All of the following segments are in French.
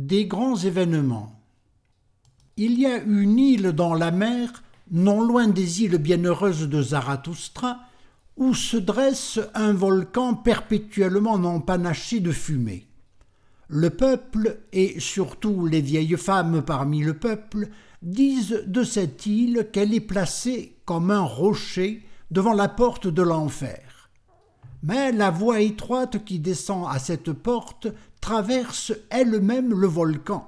des grands événements. Il y a une île dans la mer, non loin des îles bienheureuses de Zarathustra, où se dresse un volcan perpétuellement empanaché de fumée. Le peuple, et surtout les vieilles femmes parmi le peuple, disent de cette île qu'elle est placée comme un rocher devant la porte de l'enfer. Mais la voie étroite qui descend à cette porte traverse elle-même le volcan.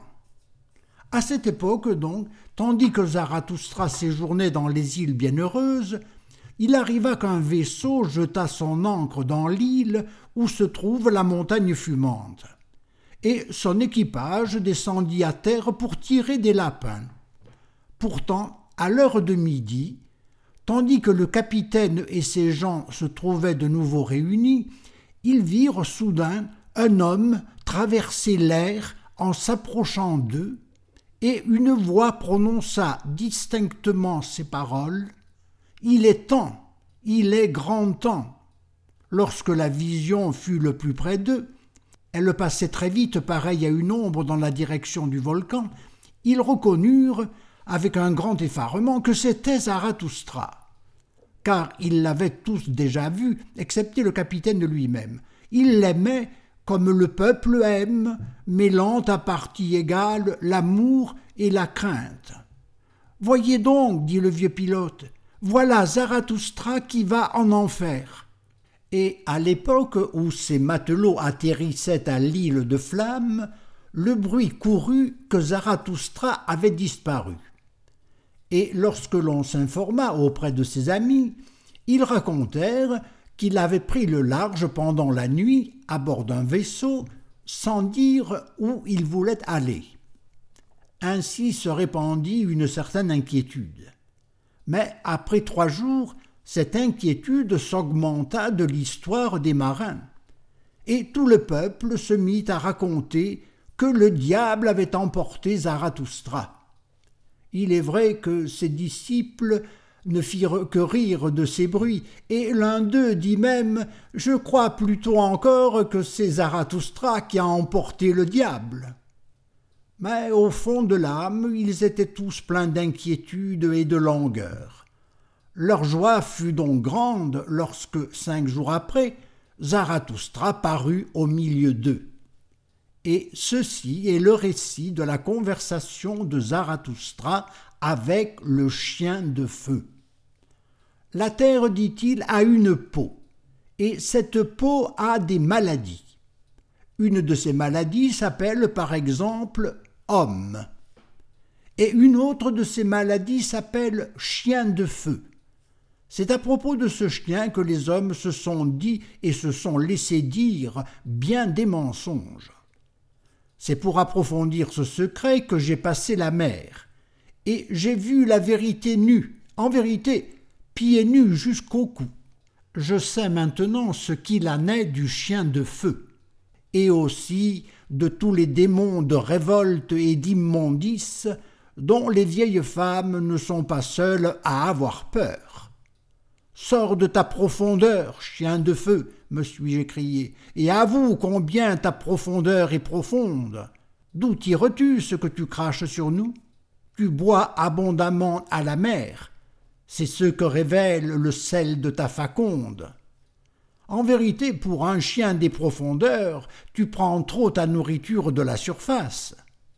À cette époque donc, tandis que Zarathustra séjournait dans les îles bienheureuses, il arriva qu'un vaisseau jeta son ancre dans l'île où se trouve la montagne fumante, et son équipage descendit à terre pour tirer des lapins. Pourtant, à l'heure de midi, tandis que le capitaine et ses gens se trouvaient de nouveau réunis, ils virent soudain un homme traverser l'air en s'approchant d'eux, et une voix prononça distinctement ces paroles : « Il est temps, il est grand temps ». Lorsque la vision fut le plus près d'eux, elle passait très vite pareille à une ombre dans la direction du volcan, ils reconnurent, avec un grand effarement, que c'était Zarathustra. Car ils l'avaient tous déjà vu, excepté le capitaine lui-même. Ils l'aimaient comme le peuple aime, mêlant à partie égale l'amour et la crainte. « Voyez donc, dit le vieux pilote, voilà Zarathustra qui va en enfer. » Et à l'époque où ces matelots atterrissaient à l'île de Flammes, le bruit courut que Zarathustra avait disparu. Et lorsque l'on s'informa auprès de ses amis, ils racontèrent qu'il avait pris le large pendant la nuit à bord d'un vaisseau sans dire où il voulait aller. Ainsi se répandit une certaine inquiétude. Mais après 3 jours, cette inquiétude s'augmenta de l'histoire des marins, et tout le peuple se mit à raconter que le diable avait emporté Zarathustra. Il est vrai que ses disciples ne firent que rire de ces bruits, et l'un d'eux dit même « Je crois plutôt encore que c'est Zarathustra qui a emporté le diable ». Mais au fond de l'âme, ils étaient tous pleins d'inquiétude et de langueur. Leur joie fut donc grande lorsque, 5 jours après, Zarathustra parut au milieu d'eux. Et ceci est le récit de la conversation de Zarathustra avec le chien de feu. La terre, dit-il, a une peau, et cette peau a des maladies. Une de ces maladies s'appelle par exemple homme, et une autre de ces maladies s'appelle chien de feu. C'est à propos de ce chien que les hommes se sont dit et se sont laissé dire bien des mensonges. C'est pour approfondir ce secret que j'ai passé la mer, et j'ai vu la vérité nue, en vérité, pieds nus jusqu'au cou. Je sais maintenant ce qu'il en est du chien de feu, et aussi de tous les démons de révolte et d'immondice dont les vieilles femmes ne sont pas seules à avoir peur. « Sors de ta profondeur, chien de feu !» me suis-je écrié, « et avoue combien ta profondeur est profonde. D'où tires-tu ce que tu craches sur nous? Tu bois abondamment à la mer, c'est ce que révèle le sel de ta faconde. En vérité, pour un chien des profondeurs, tu prends trop ta nourriture de la surface.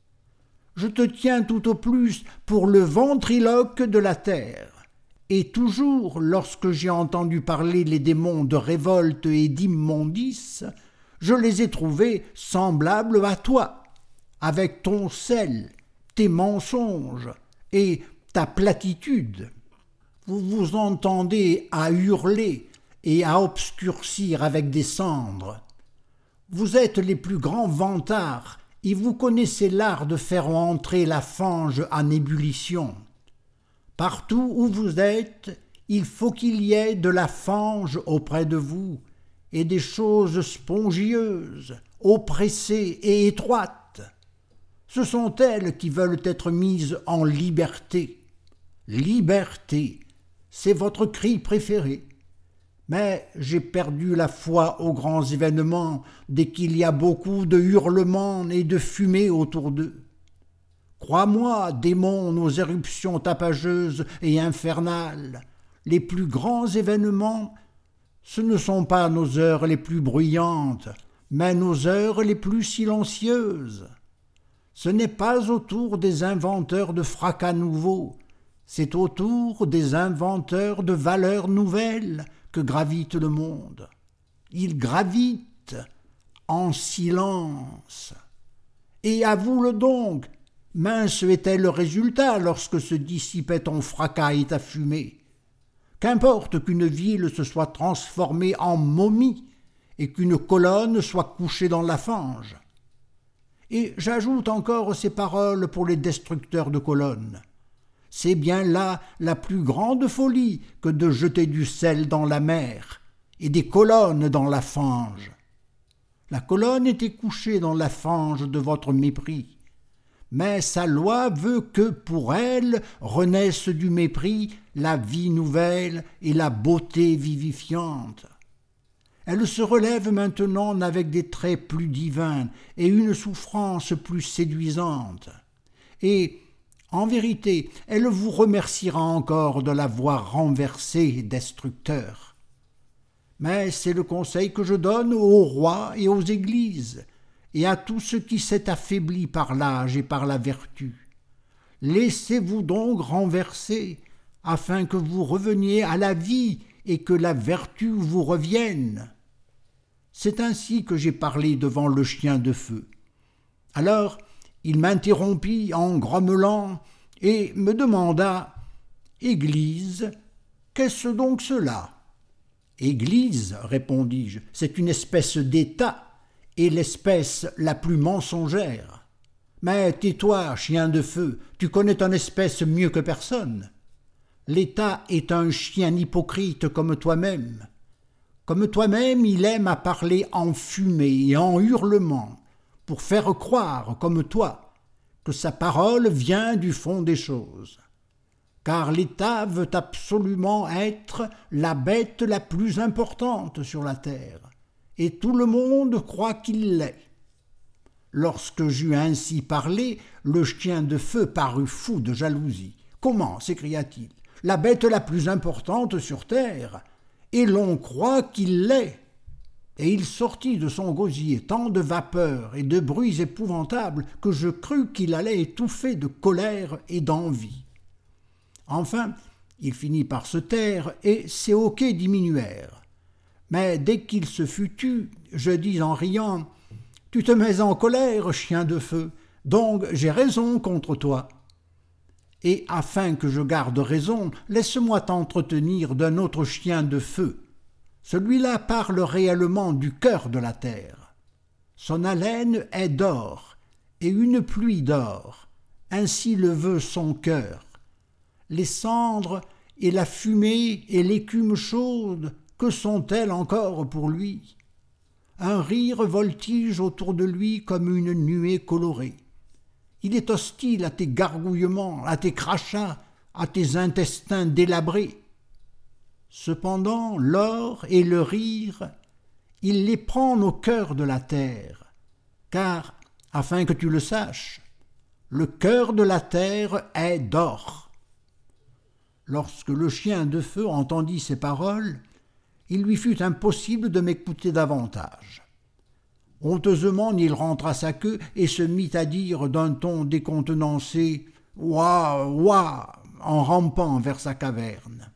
Je te tiens tout au plus pour le ventriloque de la terre. Et toujours, lorsque j'ai entendu parler les démons de révolte et d'immondice, je les ai trouvés semblables à toi, avec ton sel, tes mensonges et ta platitude. Vous vous entendez à hurler et à obscurcir avec des cendres. Vous êtes les plus grands vantards et vous connaissez l'art de faire entrer la fange en ébullition. Partout où vous êtes, il faut qu'il y ait de la fange auprès de vous et des choses spongieuses, oppressées et étroites. Ce sont elles qui veulent être mises en liberté. Liberté, c'est votre cri préféré. Mais j'ai perdu la foi aux grands événements dès qu'il y a beaucoup de hurlements et de fumée autour d'eux. Crois-moi, démons, aux éruptions tapageuses et infernales, les plus grands événements, ce ne sont pas nos heures les plus bruyantes, mais nos heures les plus silencieuses. Ce n'est pas autour des inventeurs de fracas nouveaux, c'est autour des inventeurs de valeurs nouvelles que gravite le monde. Il gravite en silence. Et avoue-le donc, mince était le résultat lorsque se dissipait ton fracas et ta fumée. Qu'importe qu'une ville se soit transformée en momie et qu'une colonne soit couchée dans la fange. Et j'ajoute encore ces paroles pour les destructeurs de colonnes. C'est bien là la plus grande folie que de jeter du sel dans la mer et des colonnes dans la fange. La colonne était couchée dans la fange de votre mépris, mais sa loi veut que pour elle renaissent du mépris la vie nouvelle et la beauté vivifiante. Elle se relève maintenant avec des traits plus divins et une souffrance plus séduisante. Et, en vérité, elle vous remerciera encore de l'avoir renversé, destructeur. Mais c'est le conseil que je donne aux rois et aux églises, et à tout ce qui s'est affaibli par l'âge et par la vertu. Laissez-vous donc renverser, afin que vous reveniez à la vie et que la vertu vous revienne. C'est ainsi que j'ai parlé devant le chien de feu. Alors il m'interrompit en grommelant et me demanda « Église, qu'est-ce donc cela ?» « Église, répondis-je, c'est une espèce d'État, et l'espèce la plus mensongère. Mais tais-toi, chien de feu, tu connais ton espèce mieux que personne. L'État est un chien hypocrite comme toi-même. Comme toi-même, il aime à parler en fumée et en hurlement, pour faire croire, comme toi, que sa parole vient du fond des choses. Car l'État veut absolument être la bête la plus importante sur la terre, et tout le monde croit qu'il l'est. Lorsque j'eus ainsi parlé, le chien de feu parut fou de jalousie. « Comment » s'écria-t-il, « la bête la plus importante sur terre, et l'on croit qu'il l'est ?» Et il sortit de son gosier tant de vapeurs et de bruits épouvantables que je crus qu'il allait étouffer de colère et d'envie. Enfin, il finit par se taire et ses hoquets diminuèrent. Mais dès qu'il se fut tu, je dis en riant « Tu te mets en colère, chien de feu, donc j'ai raison contre toi. Et afin que je garde raison, laisse-moi t'entretenir d'un autre chien de feu. Celui-là parle réellement du cœur de la terre. Son haleine est d'or, et une pluie d'or, ainsi le veut son cœur. Les cendres et la fumée et l'écume chaude, que sont-elles encore pour lui? Un rire voltige autour de lui comme une nuée colorée. Il est hostile à tes gargouillements, à tes crachats, à tes intestins délabrés. Cependant, l'or et le rire, il les prend au cœur de la terre, car, afin que tu le saches, le cœur de la terre est d'or. Lorsque le chien de feu entendit ces paroles, il lui fut impossible de m'écouter davantage. Honteusement, il rentra sa queue et se mit à dire d'un ton décontenancé « Ouah, ouah !» en rampant vers sa caverne.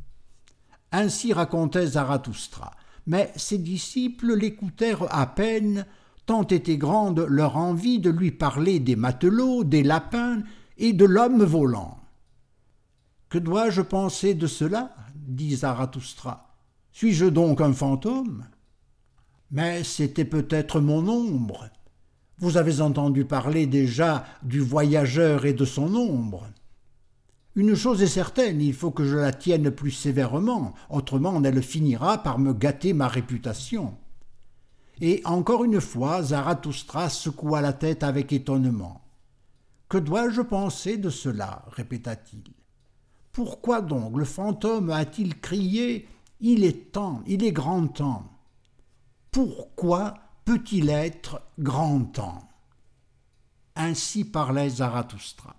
Ainsi racontait Zarathustra, mais ses disciples l'écoutèrent à peine, tant était grande leur envie de lui parler des matelots, des lapins et de l'homme volant. « Que dois-je penser de cela ?» dit Zarathustra. « Suis-je donc un fantôme ? Mais c'était peut-être mon ombre. Vous avez entendu parler déjà du voyageur et de son ombre. Une chose est certaine, il faut que je la tienne plus sévèrement, autrement elle finira par me gâter ma réputation. » Et encore une fois, Zarathustra secoua la tête avec étonnement. « Que dois-je penser de cela ?» répéta-t-il. « Pourquoi donc le fantôme a-t-il crié Il est temps, il est grand temps. Pourquoi peut-il être grand temps? Ainsi parlait Zarathustra.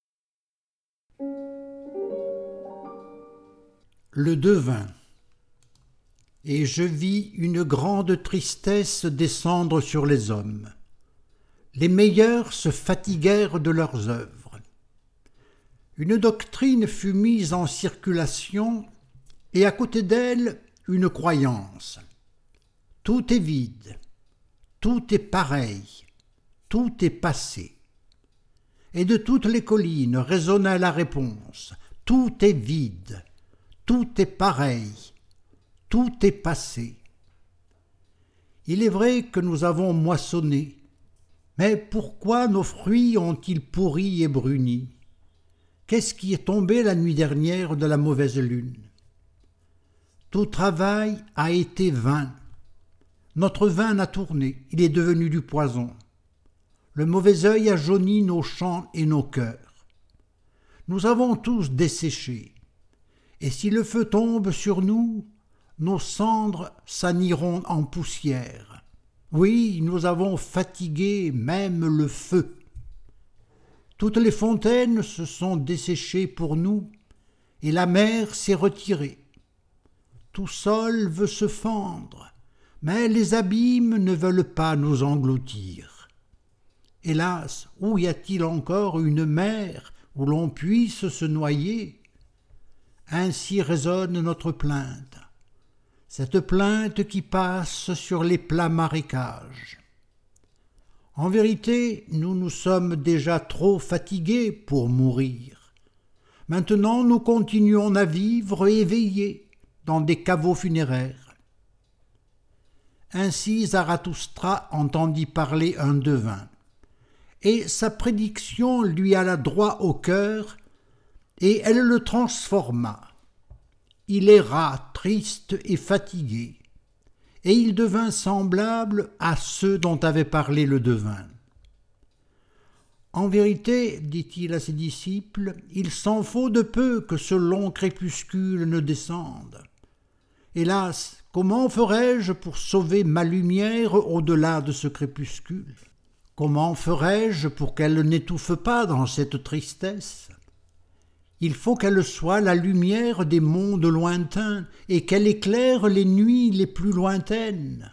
Le devin. Et je vis une grande tristesse descendre sur les hommes. Les meilleurs se fatiguèrent de leurs œuvres. Une doctrine fut mise en circulation et à côté d'elle une croyance. Tout est vide, tout est pareil, tout est passé. Et de toutes les collines résonna la réponse. Tout est vide, tout est pareil, tout est passé. Il est vrai que nous avons moissonné, mais pourquoi nos fruits ont-ils pourri et bruni? Qu'est-ce qui est tombé la nuit dernière de la mauvaise lune? Tout travail a été vain. Notre vin a tourné, il est devenu du poison. Le mauvais œil a jauni nos champs et nos cœurs. Nous avons tous desséché, et si le feu tombe sur nous, nos cendres s'aniront en poussière. Oui, nous avons fatigué même le feu. Toutes les fontaines se sont desséchées pour nous, et la mer s'est retirée. Tout sol veut se fendre, mais les abîmes ne veulent pas nous engloutir. Hélas, où y a-t-il encore une mer où l'on puisse se noyer? Ainsi résonne notre plainte, cette plainte qui passe sur les plats marécages. En vérité, nous nous sommes déjà trop fatigués pour mourir. Maintenant, nous continuons à vivre éveillés dans des caveaux funéraires. Ainsi Zarathustra entendit parler un devin, et sa prédiction lui alla droit au cœur, et elle le transforma. Il erra triste et fatigué, et il devint semblable à ceux dont avait parlé le devin. En vérité, dit-il à ses disciples, il s'en faut de peu que ce long crépuscule ne descende. Hélas, comment ferai-je pour sauver ma lumière au-delà de ce crépuscule? Comment ferai-je pour qu'elle n'étouffe pas dans cette tristesse? Il faut qu'elle soit la lumière des mondes lointains et qu'elle éclaire les nuits les plus lointaines.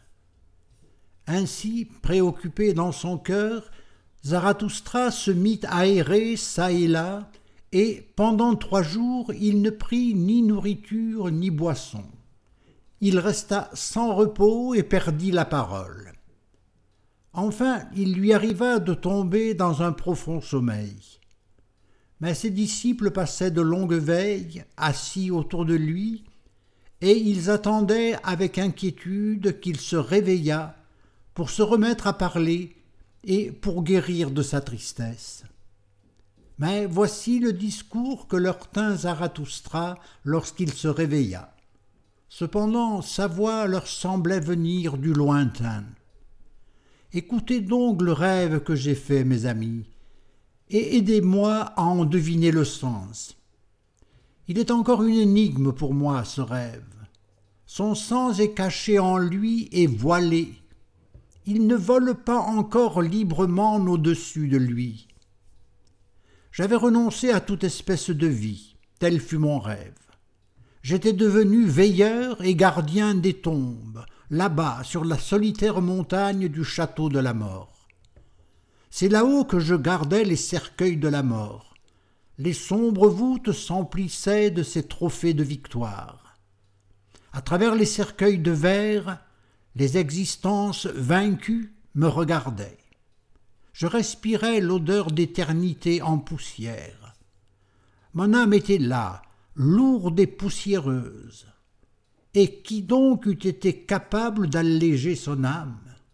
Ainsi, préoccupé dans son cœur, Zarathustra se mit à errer çà et là, et pendant 3 jours il ne prit ni nourriture ni boisson. Il resta sans repos et perdit la parole. Enfin, il lui arriva de tomber dans un profond sommeil. Mais ses disciples passaient de longues veilles, assis autour de lui, et ils attendaient avec inquiétude qu'il se réveillât pour se remettre à parler et pour guérir de sa tristesse. Mais voici le discours que leur tint Zarathustra lorsqu'il se réveilla. Cependant, sa voix leur semblait venir du lointain. Écoutez donc le rêve que j'ai fait, mes amis, et aidez-moi à en deviner le sens. Il est encore une énigme pour moi, ce rêve. Son sens est caché en lui et voilé. Il ne vole pas encore librement au-dessus de lui. J'avais renoncé à toute espèce de vie, tel fut mon rêve. J'étais devenu veilleur et gardien des tombes, là-bas, sur la solitaire montagne du château de la mort. C'est là-haut que je gardais les cercueils de la mort. Les sombres voûtes s'emplissaient de ces trophées de victoire. À travers les cercueils de verre, les existences vaincues me regardaient. Je respirais l'odeur d'éternité en poussière. Mon âme était là, lourde et poussiéreuse. Et qui donc eût été capable d'alléger son âme?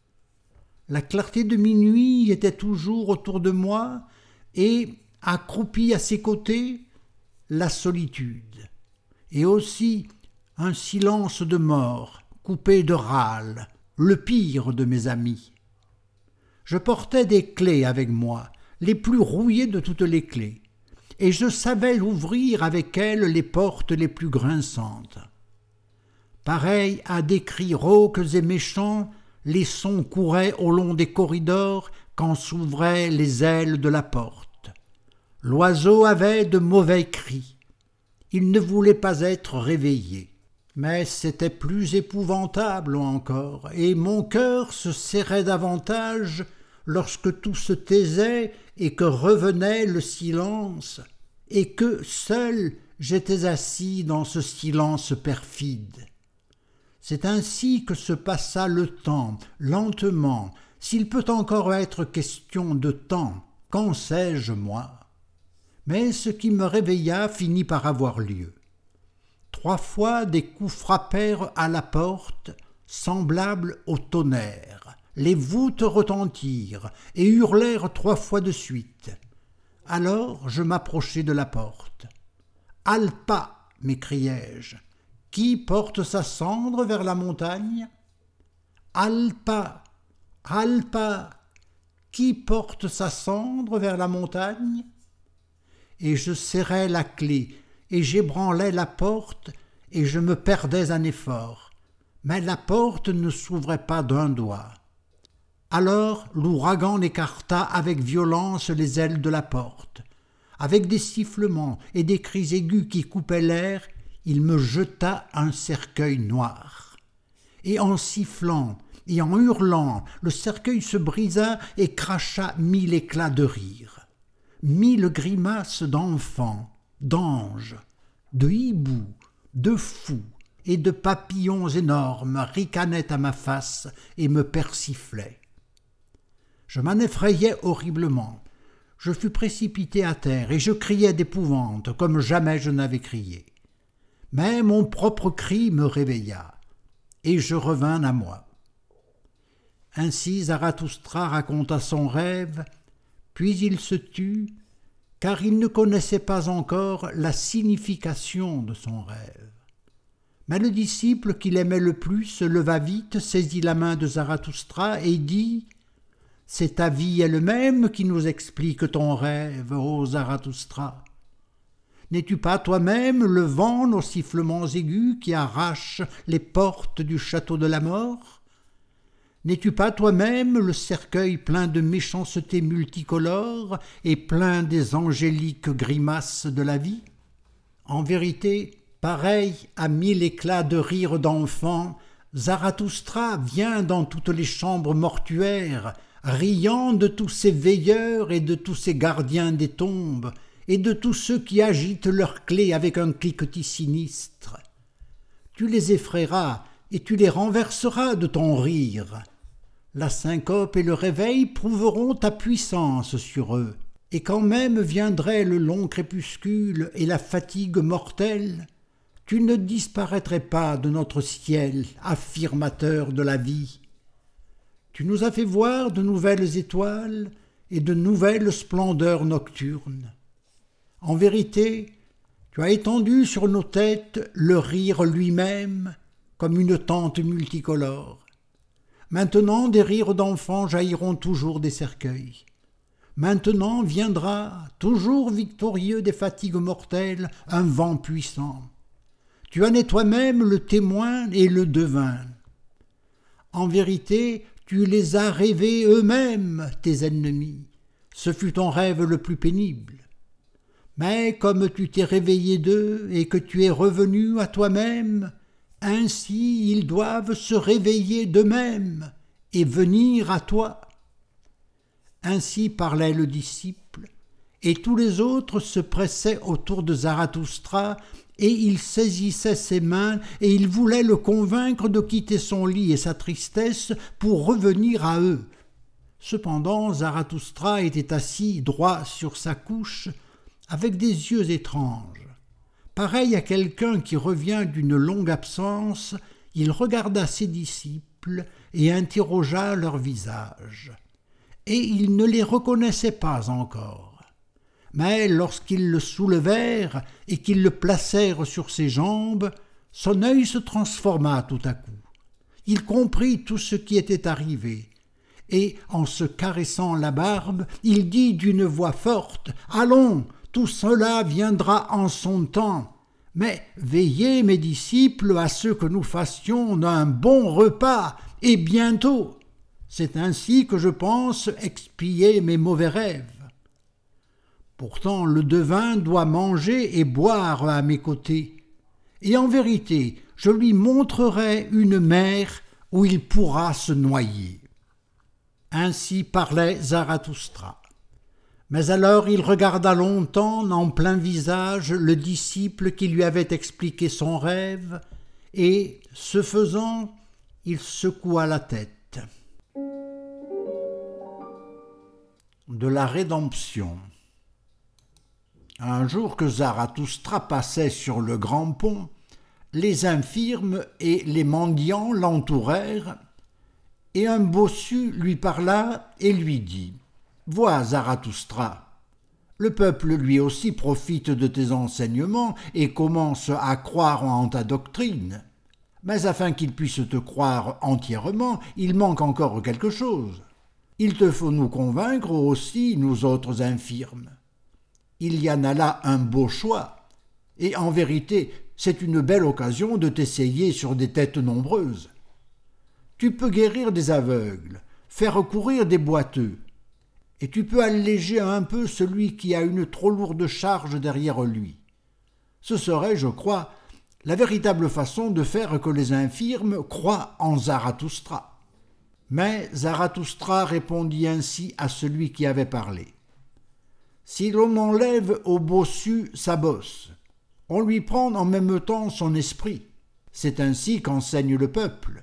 La clarté de minuit était toujours autour de moi, et, accroupie à ses côtés, la solitude, et aussi un silence de mort, coupé de râles, le pire de mes amis. Je portais des clés avec moi, les plus rouillées de toutes les clés, et je savais ouvrir avec elles les portes les plus grinçantes. Pareil à des cris rauques et méchants, les sons couraient au long des corridors quand s'ouvraient les ailes de la porte. L'oiseau avait de mauvais cris. Il ne voulait pas être réveillé. Mais c'était plus épouvantable encore, et mon cœur se serrait davantage lorsque tout se taisait et que revenait le silence, et que seul j'étais assis dans ce silence perfide. C'est ainsi que se passa le temps, lentement, s'il peut encore être question de temps, qu'en sais-je moi? Mais ce qui me réveilla finit par avoir lieu. 3 fois des coups frappèrent à la porte, semblables au tonnerre. Les voûtes retentirent et hurlèrent 3 fois de suite. Alors je m'approchai de la porte. « Alpa !» m'écriai-je. « Qui porte sa cendre vers la montagne ?»« Alpa ! Alpa ! Qui porte sa cendre vers la montagne ?» Et je serrai la clé, et j'ébranlai la porte, et je me perdais un effort. Mais la porte ne s'ouvrait pas d'un doigt. Alors l'ouragan écarta avec violence les ailes de la porte. Avec des sifflements et des cris aigus qui coupaient l'air, il me jeta un cercueil noir. Et en sifflant et en hurlant, le cercueil se brisa et cracha 1000 éclats de rire. 1000 grimaces d'enfants, d'anges, de hiboux, de fous et de papillons énormes ricanaient à ma face et me persiflaient. Je m'en effrayais horriblement. Je fus précipité à terre et je criais d'épouvante comme jamais je n'avais crié. Mais mon propre cri me réveilla et je revins à moi. Ainsi Zarathustra raconta son rêve, puis il se tut, car il ne connaissait pas encore la signification de son rêve. Mais le disciple qu'il aimait le plus se leva vite, saisit la main de Zarathustra et dit « C'est ta vie elle-même qui nous explique ton rêve, ô Zarathustra. N'es-tu pas toi-même le vent aux sifflements aigus qui arrache les portes du château de la mort ? N'es-tu pas toi-même le cercueil plein de méchanceté multicolore et plein des angéliques grimaces de la vie ? En vérité, pareil à 1000 éclats de rire d'enfants, Zarathustra vient dans toutes les chambres mortuaires, riant de tous ces veilleurs et de tous ces gardiens des tombes, et de tous ceux qui agitent leurs clés avec un cliquetis sinistre. Tu les effraieras et tu les renverseras de ton rire. La syncope et le réveil prouveront ta puissance sur eux, et quand même viendrait le long crépuscule et la fatigue mortelle, tu ne disparaîtrais pas de notre ciel, affirmateur de la vie. Tu nous as fait voir de nouvelles étoiles et de nouvelles splendeurs nocturnes. En vérité, tu as étendu sur nos têtes le rire lui-même comme une tente multicolore. Maintenant, des rires d'enfants jailliront toujours des cercueils. Maintenant viendra, toujours victorieux des fatigues mortelles, un vent puissant. Tu en es toi-même le témoin et le devin. En vérité, tu les as rêvés eux-mêmes, tes ennemis. Ce fut ton rêve le plus pénible. Mais comme tu t'es réveillé d'eux et que tu es revenu à toi-même, ainsi ils doivent se réveiller d'eux-mêmes et venir à toi. Ainsi parlait le disciple, et tous les autres se pressaient autour de Zarathustra, et ils saisissaient ses mains, et ils voulaient le convaincre de quitter son lit et sa tristesse pour revenir à eux. Cependant, Zarathustra était assis droit sur sa couche, avec des yeux étranges. Pareil à quelqu'un qui revient d'une longue absence, il regarda ses disciples et interrogea leur visage. Et il ne les reconnaissait pas encore. Mais lorsqu'ils le soulevèrent et qu'ils le placèrent sur ses jambes, son œil se transforma tout à coup. Il comprit tout ce qui était arrivé, et en se caressant la barbe, il dit d'une voix forte « Allons, tout cela viendra en son temps, Mais veillez, mes disciples, à ce que nous fassions un bon repas, et bientôt. C'est ainsi que je pense expier mes mauvais rêves. Pourtant, le devin doit manger et boire à mes côtés. Et en vérité, je lui montrerai une mer où il pourra se noyer. » Ainsi parlait Zarathustra. Mais alors il regarda longtemps en plein visage le disciple qui lui avait expliqué son rêve, et, ce faisant, il secoua la tête. De la rédemption. Un jour que Zarathustra passait sur le grand pont, les infirmes et les mendiants l'entourèrent, et un bossu lui parla et lui dit « Vois, Zarathustra, le peuple lui aussi profite de tes enseignements et commence à croire en ta doctrine. Mais afin qu'il puisse te croire entièrement, il manque encore quelque chose. Il te faut nous convaincre aussi, nous autres infirmes. Il y en a là un beau choix, et en vérité, c'est une belle occasion de t'essayer sur des têtes nombreuses. Tu peux guérir des aveugles, faire courir des boiteux, et tu peux alléger un peu celui qui a une trop lourde charge derrière lui. Ce serait, je crois, la véritable façon de faire que les infirmes croient en Zarathustra. » Mais Zarathustra répondit ainsi à celui qui avait parlé. « Si l'on enlève au bossu sa bosse, on lui prend en même temps son esprit. C'est ainsi qu'enseigne le peuple.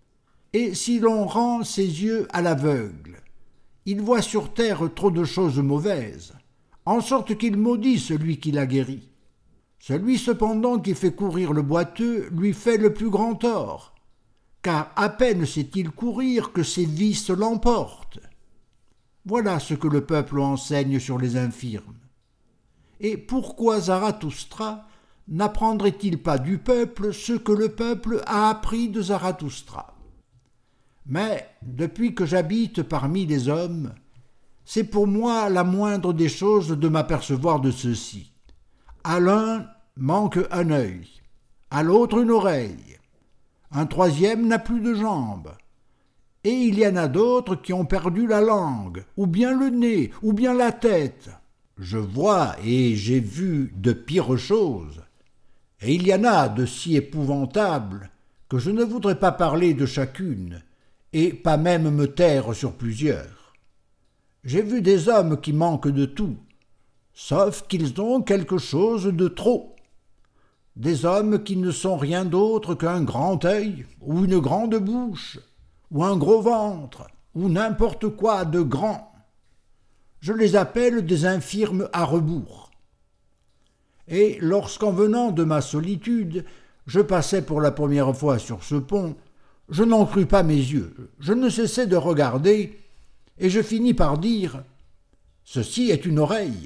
Et si l'on rend ses yeux à l'aveugle, il voit sur terre trop de choses mauvaises, en sorte qu'il maudit celui qui l'a guéri. Celui cependant qui fait courir le boiteux lui fait le plus grand tort, car à peine sait-il courir que ses vices l'emportent. Voilà ce que le peuple enseigne sur les infirmes. Et pourquoi Zarathustra n'apprendrait-il pas du peuple ce que le peuple a appris de Zarathustra? Mais depuis que j'habite parmi les hommes, c'est pour moi la moindre des choses de m'apercevoir de ceci. À l'un manque un œil, à l'autre une oreille, un troisième n'a plus de jambes, et il y en a d'autres qui ont perdu la langue, ou bien le nez, ou bien la tête. Je vois et j'ai vu de pires choses, et il y en a de si épouvantables que je ne voudrais pas parler de chacune, et pas même me taire sur plusieurs. J'ai vu des hommes qui manquent de tout, sauf qu'ils ont quelque chose de trop. Des hommes qui ne sont rien d'autre qu'un grand œil, ou une grande bouche, ou un gros ventre, ou n'importe quoi de grand. Je les appelle des infirmes à rebours. Et lorsqu'en venant de ma solitude, je passais pour la première fois sur ce pont, je n'en crus pas mes yeux, je ne cessais de regarder, et je finis par dire « Ceci est une oreille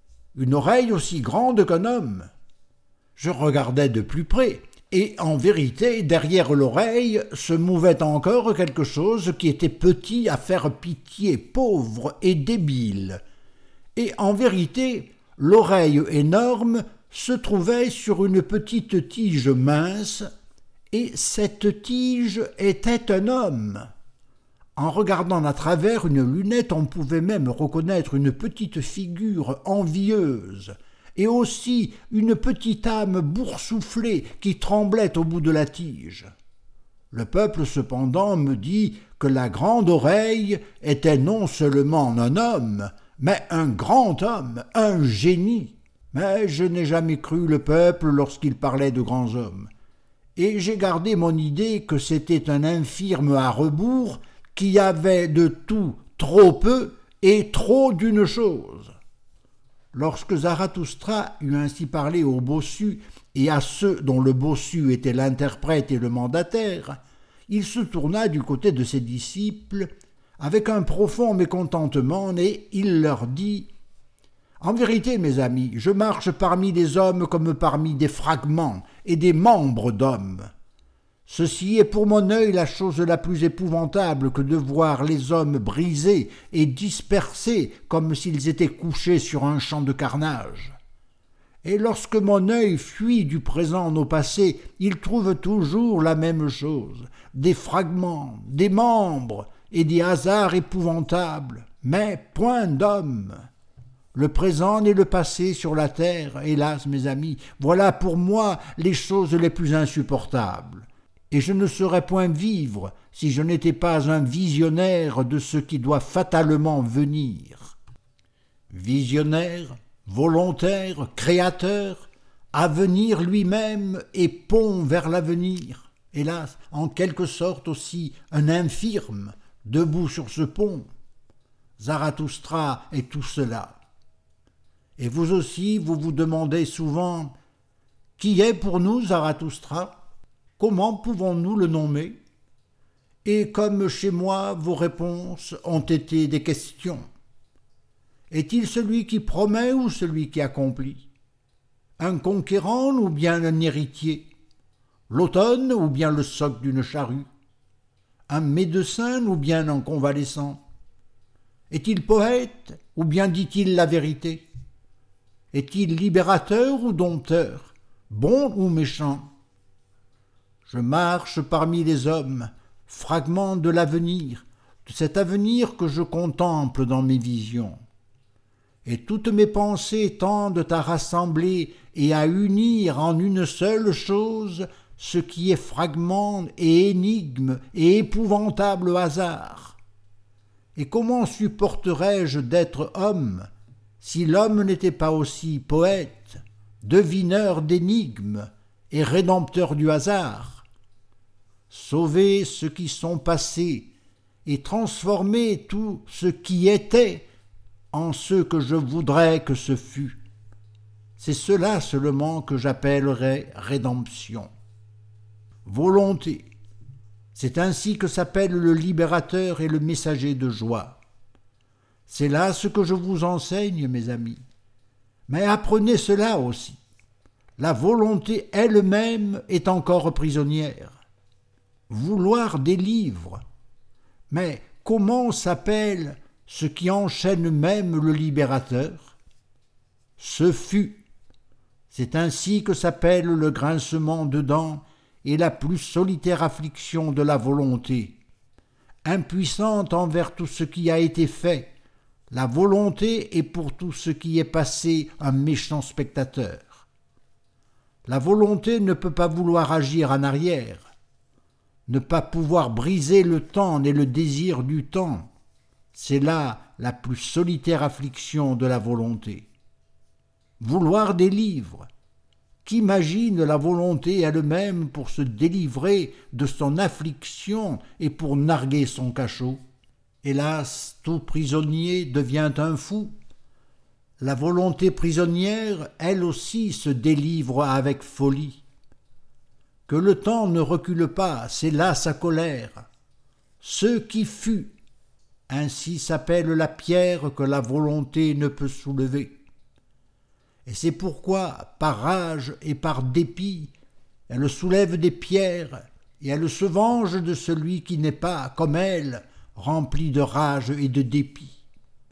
aussi grande qu'un homme. » Je regardais de plus près, et en vérité, derrière l'oreille se mouvait encore quelque chose qui était petit à faire pitié, pauvre et débile. Et en vérité, l'oreille énorme se trouvait sur une petite tige mince, et cette tige était un homme. En regardant à travers une lunette, on pouvait même reconnaître une petite figure envieuse, et aussi une petite âme boursouflée qui tremblait au bout de la tige. Le peuple cependant me dit que la grande oreille était non seulement un homme, mais un grand homme, un génie. Mais je n'ai jamais cru le peuple lorsqu'il parlait de grands hommes, et j'ai gardé mon idée que c'était un infirme à rebours qui avait de tout trop peu et trop d'une chose. Lorsque Zarathustra eut ainsi parlé aux bossus et à ceux dont le bossu était l'interprète et le mandataire, il se tourna du côté de ses disciples avec un profond mécontentement et il leur dit « En vérité, mes amis, je marche parmi les hommes comme parmi des fragments et des membres d'hommes. Ceci est pour mon œil la chose la plus épouvantable que de voir les hommes brisés et dispersés comme s'ils étaient couchés sur un champ de carnage. Et lorsque mon œil fuit du présent au passé, il trouve toujours la même chose, des fragments, des membres et des hasards épouvantables, mais point d'homme. Le présent et le passé sur la terre, hélas mes amis, voilà pour moi les choses les plus insupportables. Et je ne saurais point vivre si je n'étais pas un visionnaire de ce qui doit fatalement venir. Visionnaire, volontaire, créateur, avenir lui-même et pont vers l'avenir. Hélas, en quelque sorte aussi un infirme, debout sur ce pont. Zarathustra est tout cela. Et vous aussi, vous vous demandez souvent, qui est pour nous Zarathustra? Comment pouvons-nous le nommer? Et comme chez moi, vos réponses ont été des questions. Est-il celui qui promet ou celui qui accomplit? Un conquérant ou bien un héritier? L'automne ou bien le soc d'une charrue? Un médecin ou bien un convalescent? Est-il poète ou bien dit-il la vérité? Est-il libérateur ou dompteur? Bon ou méchant? Je marche parmi les hommes, fragment de l'avenir, de cet avenir que je contemple dans mes visions. Et toutes mes pensées tendent à rassembler et à unir en une seule chose ce qui est fragment et énigme et épouvantable hasard. Et comment supporterais-je d'être homme si l'homme n'était pas aussi poète, devineur d'énigmes et rédempteur du hasard? Sauver ceux qui sont passés et transformer tout ce qui était en ce que je voudrais que ce fût. C'est cela seulement que j'appellerais rédemption. Volonté, c'est ainsi que s'appelle le libérateur et le messager de joie. C'est là ce que je vous enseigne, mes amis. Mais apprenez cela aussi. La volonté elle-même est encore prisonnière. Vouloir délivre. Mais comment s'appelle ce qui enchaîne même le libérateur? Ce fut. C'est ainsi que s'appelle le grincement de dents et la plus solitaire affliction de la volonté. Impuissante envers tout ce qui a été fait, la volonté est pour tout ce qui est passé un méchant spectateur. La volonté ne peut pas vouloir agir en arrière, ne pas pouvoir briser le temps et le désir du temps. C'est là la plus solitaire affliction de la volonté. Vouloir délivre. Qu'imagine la volonté elle-même pour se délivrer de son affliction et pour narguer son cachot? Hélas, tout prisonnier devient un fou. La volonté prisonnière, elle aussi, se délivre avec folie. Que le temps ne recule pas, c'est là sa colère. Ce qui fut, ainsi s'appelle la pierre que la volonté ne peut soulever. Et c'est pourquoi, par rage et par dépit, elle soulève des pierres et elle se venge de celui qui n'est pas, comme elle, rempli de rage et de dépit.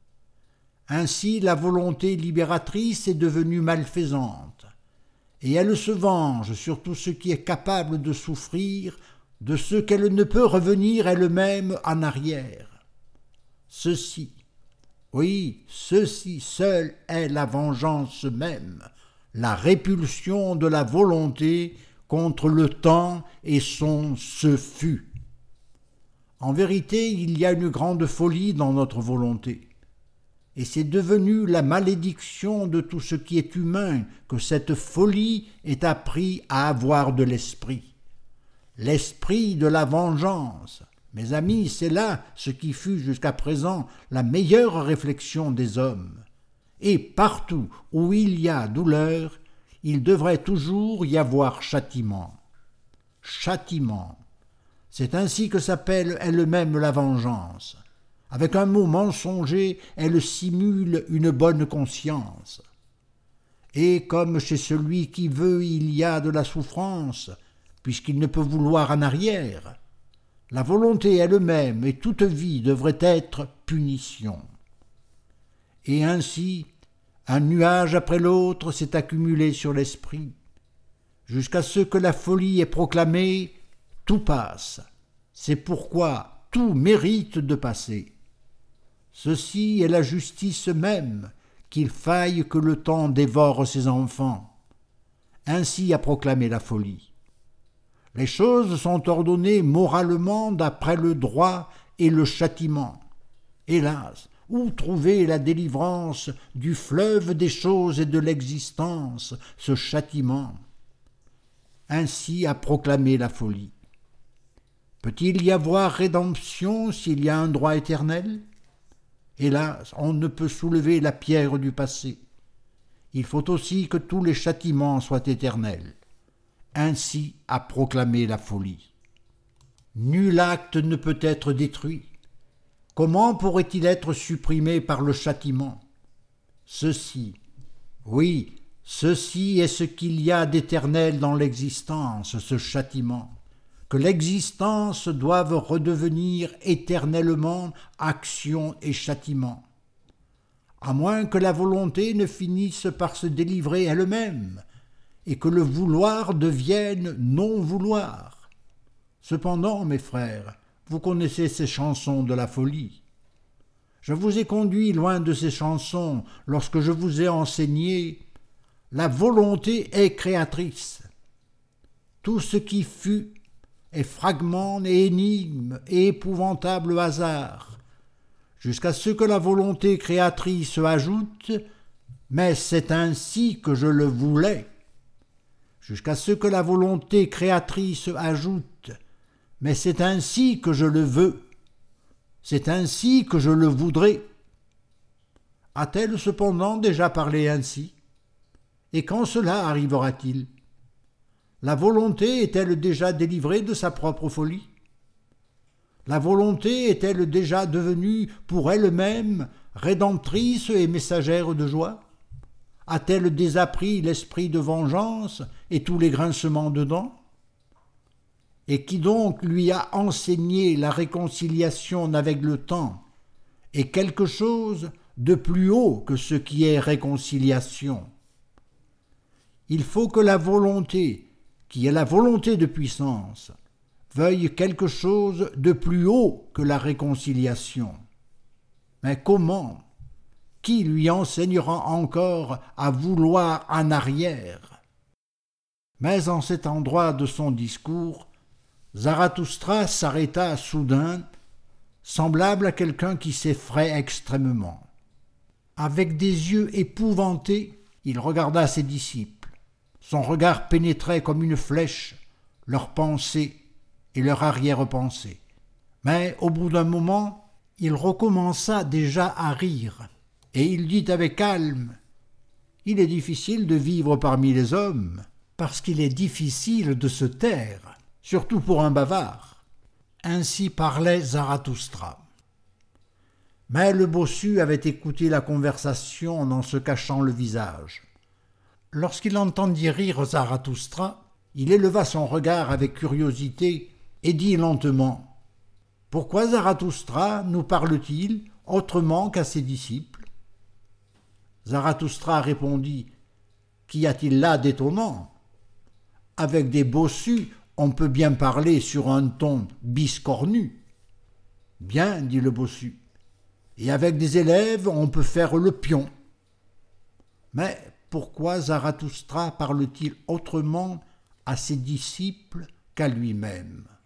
Ainsi la volonté libératrice est devenue malfaisante, et elle se venge sur tout ce qui est capable de souffrir, de ce qu'elle ne peut revenir elle-même en arrière. Ceci, oui, ceci seul est la vengeance même, la répulsion de la volonté contre le temps et son « ce fut ». En vérité, il y a une grande folie dans notre volonté, et c'est devenu la malédiction de tout ce qui est humain que cette folie ait appris à avoir de l'esprit. L'esprit de la vengeance. Mes amis, c'est là ce qui fut jusqu'à présent la meilleure réflexion des hommes. Et partout où il y a douleur, il devrait toujours y avoir châtiment. Châtiment. C'est ainsi que s'appelle elle-même la vengeance. Avec un mot mensonger, elle simule une bonne conscience. Et comme chez celui qui veut il y a de la souffrance, puisqu'il ne peut vouloir en arrière, la volonté elle-même et toute vie devrait être punition. Et ainsi, Un nuage après l'autre s'est accumulé sur l'esprit, jusqu'à ce que la folie ait proclamé « Tout passe ». C'est pourquoi tout mérite de passer. Ceci est la justice même, qu'il faille que le temps dévore ses enfants. Ainsi a proclamé la folie. Les choses sont ordonnées moralement d'après le droit et le châtiment. Hélas, où trouver la délivrance du fleuve des choses et de l'existence, ce châtiment? Ainsi a proclamé la folie. Peut-il y avoir rédemption s'il y a un droit éternel? Hélas, on ne peut soulever la pierre du passé. Il faut aussi que tous les châtiments soient éternels. Ainsi a proclamé la folie. Nul acte ne peut être détruit. Comment pourrait-il être supprimé par le châtiment? Ceci, oui, ceci est ce qu'il y a d'éternel dans l'existence, ce châtiment, que l'existence doive redevenir éternellement action et châtiment, à moins que la volonté ne finisse par se délivrer elle-même, et que le vouloir devienne non-vouloir. Cependant, mes frères, vous connaissez ces chansons de la folie. Je vous ai conduit loin de ces chansons lorsque je vous ai enseigné « La volonté est créatrice ». Tout ce qui fut est fragment et énigme et épouvantable hasard, jusqu'à ce que la volonté créatrice ajoute « Mais c'est ainsi que je le voulais », jusqu'à ce que la volonté créatrice ajoute « Mais c'est ainsi que je le veux ». C'est ainsi que je le voudrais. A-t-elle cependant déjà parlé ainsi? Et quand cela arrivera-t-il? La volonté est-elle déjà délivrée de sa propre folie? La volonté est-elle déjà devenue pour elle-même rédemptrice et messagère de joie? A-t-elle désappris l'esprit de vengeance et tous les grincements de dents? Et qui donc lui a enseigné la réconciliation avec le temps, est quelque chose de plus haut que ce qui est réconciliation. Il faut que la volonté, qui est la volonté de puissance, veuille quelque chose de plus haut que la réconciliation. Mais comment? Qui lui enseignera encore à vouloir en arrière? Mais en cet endroit de son discours, Zarathustra s'arrêta soudain, semblable à quelqu'un qui s'effraie extrêmement. Avec des yeux épouvantés, il regarda ses disciples. Son regard pénétrait comme une flèche leurs pensées et leur arrière-pensée. Mais au bout d'un moment, il recommença déjà à rire, et il dit avec calme « Il est difficile de vivre parmi les hommes, parce qu'il est difficile de se taire. » Surtout pour un bavard. Ainsi parlait Zarathustra. Mais le bossu avait écouté la conversation en se cachant le visage. Lorsqu'il entendit rire Zarathustra, il éleva son regard avec curiosité et dit lentement « Pourquoi Zarathustra nous parle-t-il autrement qu'à ses disciples ?» Zarathustra répondit « Qu'y a-t-il là d'étonnant? Avec des bossus, on peut bien parler sur un ton biscornu. » « Bien, dit le bossu, et avec des élèves, on peut faire le pion. » Mais pourquoi Zarathustra parle-t-il autrement à ses disciples qu'à lui-même?